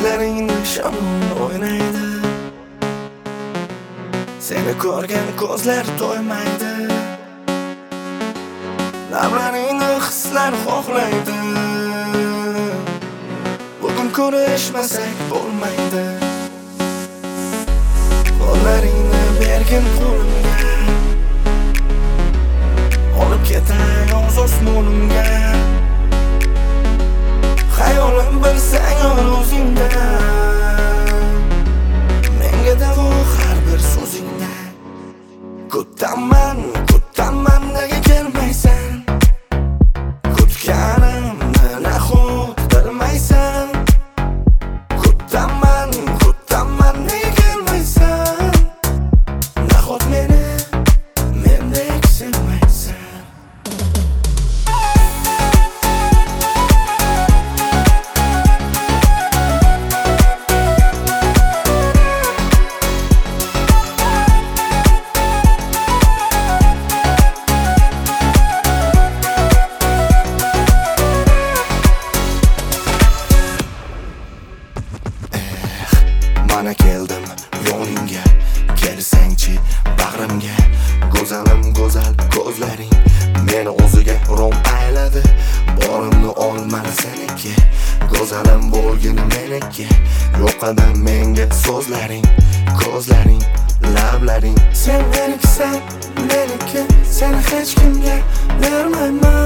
ko'zlaringni shamol o'ynaydi. Seni ko'rgan ko'zlar to'ymaydi. Lablaringni hislar xohlaydi. Bugun ko'rishmasak bo'lmaydi. Qo'llaringni bergin qo'limga, olib ketay o'z-o'smonimga. Xayolim bilsang o'zingda, menga davo har bir so'zingda. Kutaman, kutaman, nega kelmaysan? Kutganimni nahot bilmaysan? Kutaman, kutaman, nega kelmaysan? Nahot meni mendek sevmaysan? Mana keldim yoningga, kelsangchi bag'rimga. Go'zalim go'zal ko'zlaring meni o'ziga rom ayladi. Borimni olmadi seniki, go'zalim bo'lgin meniki. Yo'qadan menga so'zlaring, ko'zlaring, lablaring. Sen menikisan, meniki, seni hech kimga bermayman.